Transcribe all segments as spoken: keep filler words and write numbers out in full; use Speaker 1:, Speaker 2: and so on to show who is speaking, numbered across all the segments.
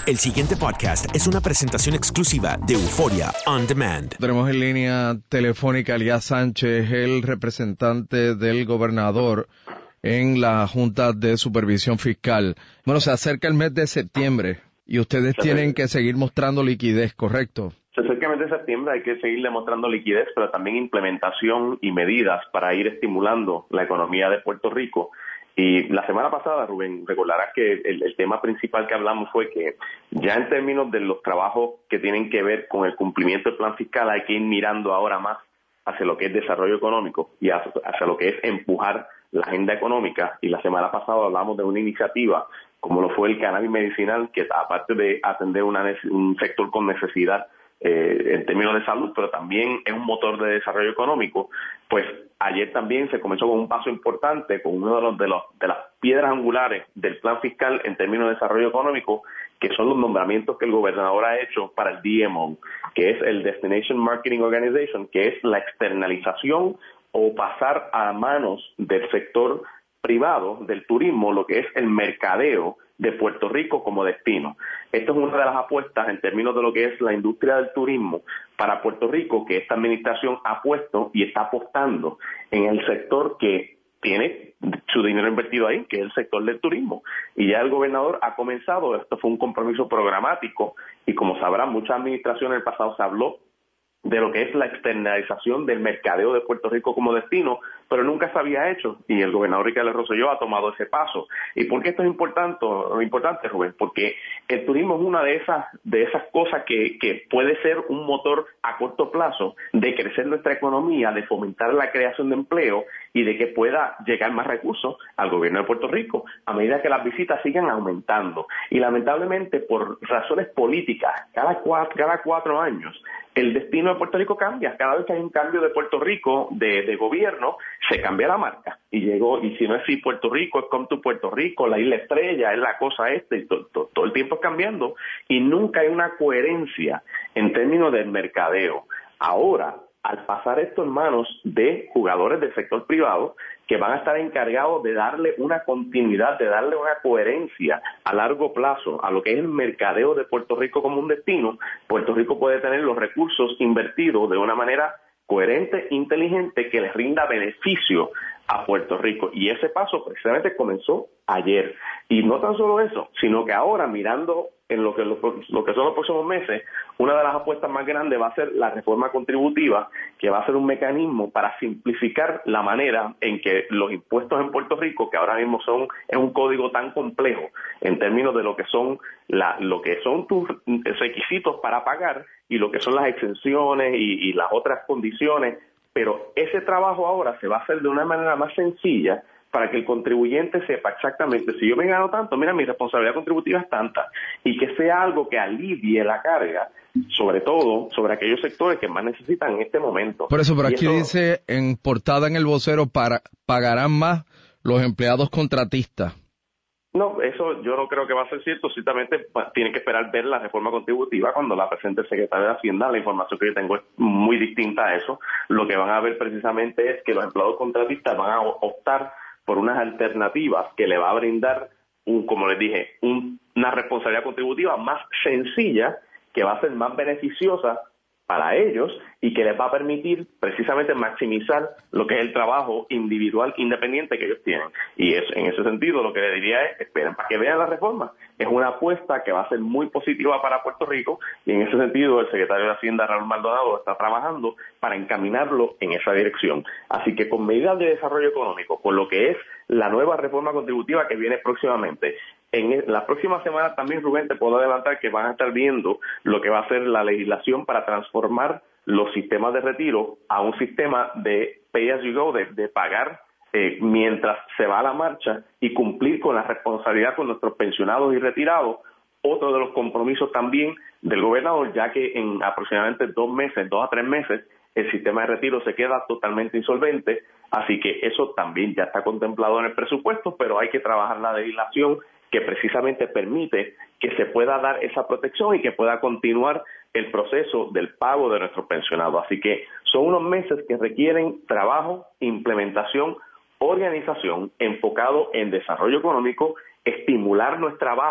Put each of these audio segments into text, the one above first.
Speaker 1: El siguiente podcast es una presentación exclusiva de Euforia On Demand.
Speaker 2: Tenemos en línea telefónica a Elías Sánchez, el representante del gobernador en la Junta de Supervisión Fiscal. Bueno, se acerca el mes de septiembre y ustedes tienen que seguir mostrando liquidez, ¿correcto?
Speaker 3: Se acerca el mes de septiembre, hay que seguir demostrando liquidez, pero también implementación y medidas para ir estimulando la economía de Puerto Rico. Y la semana pasada, Rubén, recordarás que el, el tema principal que hablamos fue que ya en términos de los trabajos que tienen que ver con el cumplimiento del plan fiscal hay que ir mirando ahora más hacia lo que es desarrollo económico y hacia, hacia lo que es empujar la agenda económica. Y la semana pasada hablamos de una iniciativa como lo fue el cannabis medicinal, que aparte de atender una, un sector con necesidad Eh, en términos de salud, pero también es un motor de desarrollo económico, pues ayer también se comenzó con un paso importante, con uno de los de, los, de las piedras angulares del plan fiscal en términos de desarrollo económico, que son los nombramientos que el gobernador ha hecho para el D M O, que es el Destination Marketing Organization, que es la externalización o pasar a manos del sector privado del turismo, lo que es el mercadeo de Puerto Rico como destino. Esto es una de las apuestas en términos de lo que es la industria del turismo para Puerto Rico, que esta administración ha puesto y está apostando en el sector que tiene su dinero invertido ahí, que es el sector del turismo. Y ya el gobernador ha comenzado, esto fue un compromiso programático, y como sabrán, muchas administraciones en el pasado se habló de lo que es la externalización del mercadeo de Puerto Rico como destino, pero nunca se había hecho, y el gobernador Ricardo Rosselló ha tomado ese paso. ¿Y por qué esto es importante, importante Rubén? Porque el turismo es una de esas de esas cosas que, que puede ser un motor a corto plazo de crecer nuestra economía, de fomentar la creación de empleo y de que pueda llegar más recursos al gobierno de Puerto Rico a medida que las visitas sigan aumentando. Y lamentablemente, por razones políticas, cada cuatro, cada cuatro años, el destino de Puerto Rico cambia. Cada vez que hay un cambio de Puerto Rico, de, de gobierno, se cambia la marca. Y llegó, y si no es si Puerto Rico, es Come to Puerto Rico, la isla estrella, es la cosa esta, y to, to, todo el tiempo es cambiando. Y nunca hay una coherencia en términos del mercadeo. Ahora, al pasar esto en manos de jugadores del sector privado, que van a estar encargados de darle una continuidad, de darle una coherencia a largo plazo a lo que es el mercadeo de Puerto Rico como un destino, Puerto Rico puede tener los recursos invertidos de una manera coherente, inteligente, que les rinda beneficio a Puerto Rico. Y ese paso precisamente comenzó ayer. Y no tan solo eso, sino que ahora, mirando en lo que, lo, lo que son los próximos meses, una de las apuestas más grandes va a ser la reforma contributiva, que va a ser un mecanismo para simplificar la manera en que los impuestos en Puerto Rico, que ahora mismo son es un código tan complejo en términos de lo que son la, lo que son tus requisitos para pagar y lo que son las exenciones y, y las otras condiciones, pero ese trabajo ahora se va a hacer de una manera más sencilla para que el contribuyente sepa exactamente, si yo me gano tanto, mira, mi responsabilidad contributiva es tanta, y que sea algo que alivie la carga, sobre todo sobre aquellos sectores que más necesitan en este momento.
Speaker 2: Por eso, por
Speaker 3: y
Speaker 2: aquí
Speaker 3: eso,
Speaker 2: dice en portada en el vocero, para pagarán más los empleados contratistas.
Speaker 3: No, eso yo no creo que va a ser cierto. Ciertamente tienen que esperar ver la reforma contributiva cuando la presente el secretario de Hacienda. La información que yo tengo es muy distinta a eso. Lo que van a ver precisamente es que los empleados contratistas van a optar por unas alternativas que le va a brindar, un, como les dije, un, una responsabilidad contributiva más sencilla, que va a ser más beneficiosa para ellos y que les va a permitir precisamente maximizar lo que es el trabajo individual independiente que ellos tienen. Y es, en ese sentido lo que le diría es, esperen para que vean la reforma. Es una apuesta que va a ser muy positiva para Puerto Rico y en ese sentido el secretario de Hacienda, Raúl Maldonado, está trabajando para encaminarlo en esa dirección. Así que con medidas de desarrollo económico, con lo que es la nueva reforma contributiva que viene próximamente, en la próxima semana también, Rubén, te puedo adelantar que van a estar viendo lo que va a ser la legislación para transformar los sistemas de retiro a un sistema de pay as you go, de, de pagar eh, mientras se va a la marcha y cumplir con la responsabilidad con nuestros pensionados y retirados. Otro de los compromisos también del gobernador, ya que en aproximadamente dos meses, dos a tres meses, el sistema de retiro se queda totalmente insolvente, así que eso también ya está contemplado en el presupuesto, pero hay que trabajar la legislación que precisamente permite que se pueda dar esa protección y que pueda continuar el proceso del pago de nuestros pensionados. Así que son unos meses que requieren trabajo, implementación, organización, enfocado en desarrollo económico, estimular nuestra base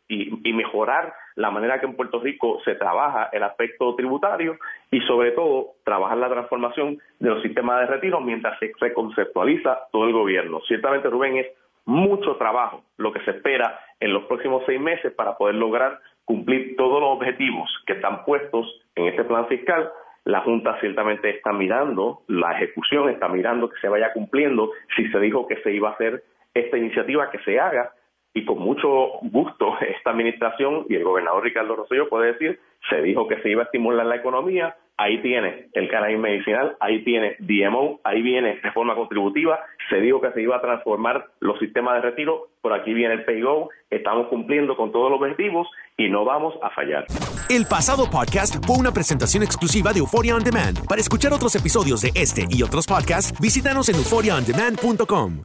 Speaker 3: y, y mejorar la manera que en Puerto Rico se trabaja el aspecto tributario y sobre todo trabajar la transformación de los sistemas de retiro mientras se reconceptualiza todo el gobierno. Ciertamente, Rubén, es mucho trabajo lo que se espera en los próximos seis meses para poder lograr cumplir todos los objetivos que están puestos en este plan fiscal. La Junta ciertamente está mirando la ejecución, está mirando que se vaya cumpliendo. Si se dijo que se iba a hacer esta iniciativa, que se haga, y con mucho gusto esta administración y el gobernador Ricardo Rosselló puede decir, se dijo que se iba a estimular la economía, ahí tiene el cannabis medicinal, ahí tiene D M O, ahí viene reforma contributiva, se dijo que se iba a transformar los sistemas de retiro, por aquí viene el Pay-Go, estamos cumpliendo con todos los objetivos y no vamos a fallar.
Speaker 1: El pasado podcast fue una presentación exclusiva de Euphoria On Demand. Para escuchar otros episodios de este y otros podcasts, visítanos en euphoria on demand punto com.